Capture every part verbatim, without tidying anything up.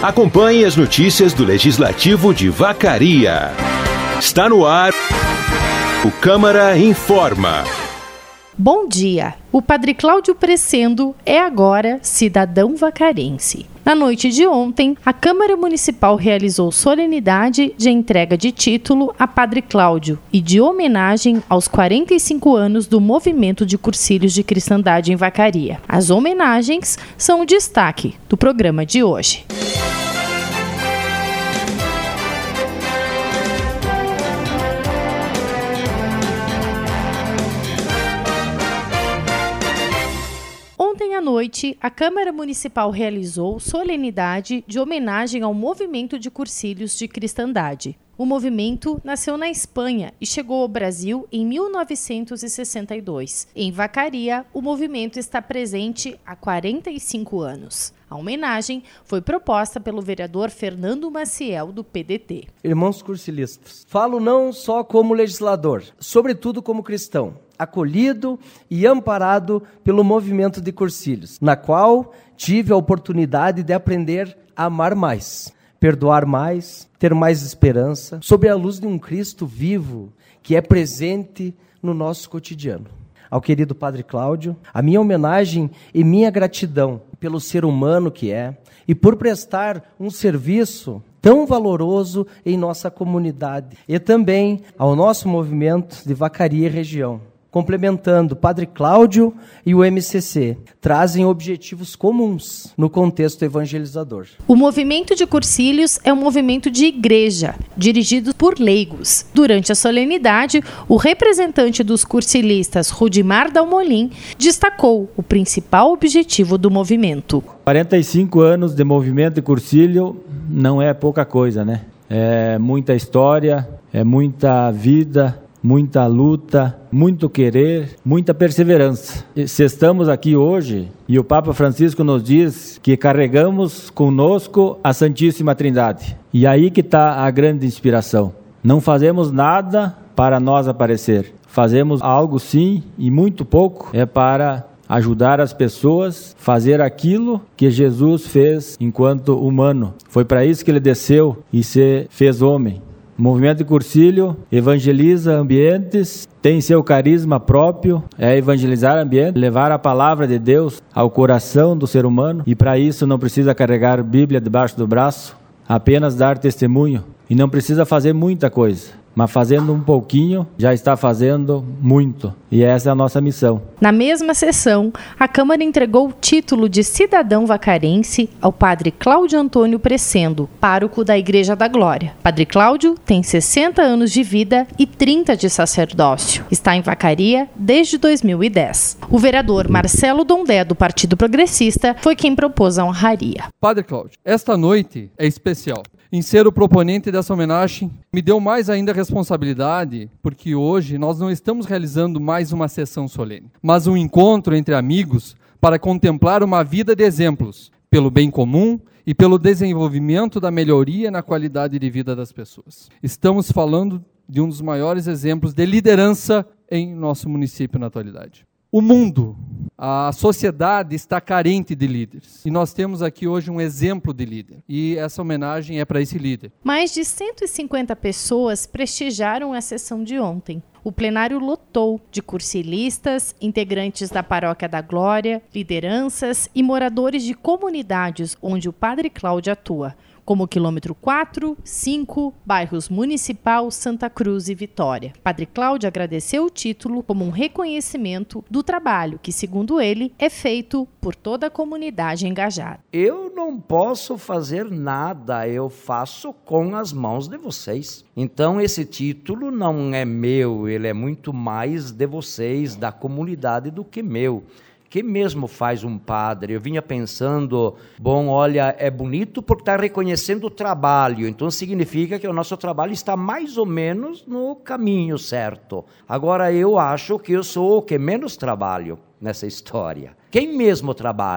Acompanhe as notícias do Legislativo de Vacaria. Está no ar o Câmara Informa. Bom dia! O Padre Cláudio Presendo é agora cidadão vacarense. Na noite de ontem, a Câmara Municipal realizou solenidade de entrega de título a Padre Cláudio e de homenagem aos quarenta e cinco anos do movimento de cursilhos de cristandade em Vacaria. As homenagens são o destaque do programa de hoje. Ontem à noite, a Câmara Municipal realizou solenidade de homenagem ao movimento de cursilhos de cristandade. O movimento nasceu na Espanha e chegou ao Brasil em mil novecentos e sessenta e dois. Em Vacaria, o movimento está presente há quarenta e cinco anos. A homenagem foi proposta pelo vereador Fernando Maciel, do P D T. Irmãos cursilistas, falo não só como legislador, sobretudo como cristão, acolhido e amparado pelo movimento de cursilhos, na qual tive a oportunidade de aprender a amar mais, perdoar mais, ter mais esperança, sob a luz de um Cristo vivo que é presente no nosso cotidiano. Ao querido Padre Cláudio, a minha homenagem e minha gratidão pelo ser humano que é e por prestar um serviço tão valoroso em nossa comunidade e também ao nosso movimento de Vacaria e região. Complementando, Padre Cláudio e o M C C trazem objetivos comuns no contexto evangelizador. O movimento de cursilhos é um movimento de igreja, dirigido por leigos. Durante a solenidade, o representante dos cursilistas, Rudimar Dalmolin, destacou o principal objetivo do movimento. quarenta e cinco anos de movimento de cursilho não é pouca coisa, né? É muita história, é muita vida, muita luta, muito querer, muita perseverança. Se estamos aqui hoje, e o Papa Francisco nos diz que carregamos conosco a Santíssima Trindade. E aí que está a grande inspiração. Não fazemos nada para nós aparecer. Fazemos algo sim, e muito pouco, é para ajudar as pessoas a fazer aquilo que Jesus fez enquanto humano. Foi para isso que ele desceu e se fez homem. O movimento de cursilho evangeliza ambientes, tem seu carisma próprio, é evangelizar ambientes, levar a palavra de Deus ao coração do ser humano, e para isso não precisa carregar Bíblia debaixo do braço, apenas dar testemunho, e não precisa fazer muita coisa, mas fazendo um pouquinho já está fazendo muito, e essa é a nossa missão. Na mesma sessão, a Câmara entregou o título de cidadão vacarense ao Padre Cláudio Antônio Presendo, pároco da Igreja da Glória. Padre Cláudio tem sessenta anos de vida e trinta de sacerdócio. Está em Vacaria desde dois mil e dez. O vereador Marcelo Dondé, do Partido Progressista, foi quem propôs a honraria. Padre Cláudio, esta noite é especial. Em ser o proponente dessa homenagem, me deu mais ainda responsabilidade, porque hoje nós não estamos realizando mais uma sessão solene, mas um encontro entre amigos para contemplar uma vida de exemplos, pelo bem comum e pelo desenvolvimento da melhoria na qualidade de vida das pessoas. Estamos falando de um dos maiores exemplos de liderança em nosso município na atualidade. O mundo, a sociedade está carente de líderes. E nós temos aqui hoje um exemplo de líder. E essa homenagem é para esse líder. Mais de cento e cinquenta pessoas prestigiaram a sessão de ontem. O plenário lotou de cursilistas, integrantes da Paróquia da Glória, lideranças e moradores de comunidades onde o Padre Cláudio atua, como o quilômetro quatro, cinco, bairros Municipal, Santa Cruz e Vitória. Padre Cláudio agradeceu o título como um reconhecimento do trabalho que, segundo ele, é feito por toda a comunidade engajada. Eu não posso fazer nada, eu faço com as mãos de vocês. Então esse título não é meu, ele é muito mais de vocês, da comunidade, do que meu. Que mesmo faz um padre? Eu vinha pensando, bom, olha, é bonito porque está reconhecendo o trabalho, então significa que o nosso trabalho está mais ou menos no caminho certo. Agora, eu acho que eu sou o que menos trabalho nessa história. Quem mesmo trabalha?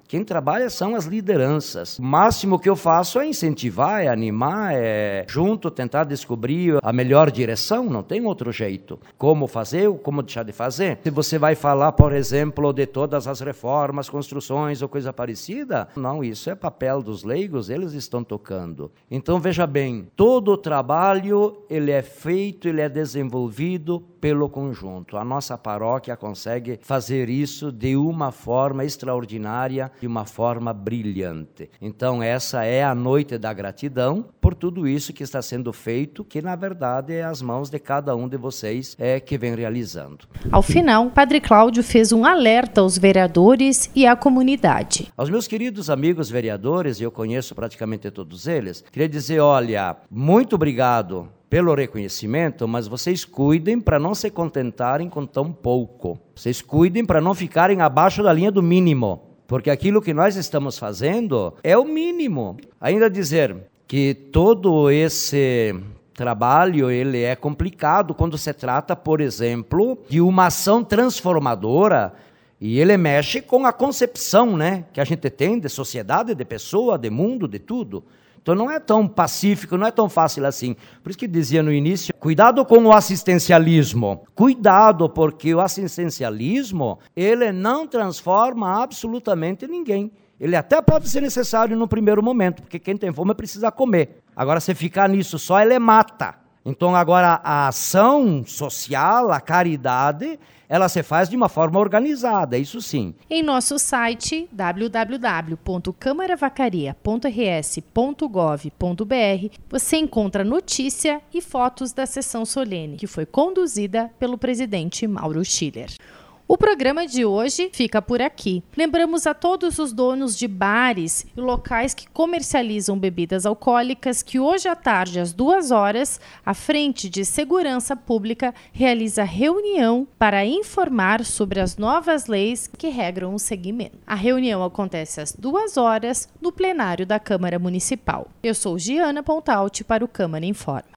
Quem trabalha são as lideranças. O máximo que eu faço é incentivar, é animar, é junto tentar descobrir a melhor direção, não tem outro jeito. Como fazer ou como deixar de fazer. Se você vai falar, por exemplo, de todas as reformas, construções ou coisa parecida, não, isso é papel dos leigos, eles estão tocando. Então, veja bem, todo o trabalho, ele é feito, ele é desenvolvido pelo conjunto. A nossa paróquia consegue fazer isso de uma forma extraordinária, de uma forma brilhante. Então, essa é a noite da gratidão por tudo isso que está sendo feito, que na verdade é as mãos de cada um de vocês é, que vem realizando. Ao final, Padre Cláudio fez um alerta aos vereadores e à comunidade. Aos meus queridos amigos vereadores, e eu conheço praticamente todos eles, queria dizer, olha, muito obrigado pelo reconhecimento, mas vocês cuidem para não se contentarem com tão pouco. Vocês cuidem para não ficarem abaixo da linha do mínimo, porque aquilo que nós estamos fazendo é o mínimo. Ainda dizer que todo esse trabalho ele é complicado quando se trata, por exemplo, de uma ação transformadora, e ele mexe com a concepção, né, que a gente tem de sociedade, de pessoa, de mundo, de tudo. Então não é tão pacífico, não é tão fácil assim. Por isso que dizia no início, cuidado com o assistencialismo. Cuidado, porque o assistencialismo, ele não transforma absolutamente ninguém. Ele até pode ser necessário no primeiro momento, porque quem tem fome precisa comer. Agora, se ficar nisso só, ele mata. Então, agora, a ação social, a caridade, ela se faz de uma forma organizada, isso sim. Em nosso site, w w w ponto câmara vacaria ponto r s ponto gov ponto b r, você encontra notícia e fotos da sessão solene, que foi conduzida pelo presidente Mauro Schiller. O programa de hoje fica por aqui. Lembramos a todos os donos de bares e locais que comercializam bebidas alcoólicas que hoje à tarde, às duas horas, a Frente de Segurança Pública realiza reunião para informar sobre as novas leis que regram o segmento. A reunião acontece às duas horas no plenário da Câmara Municipal. Eu sou Giana Pontalti para o Câmara Informa.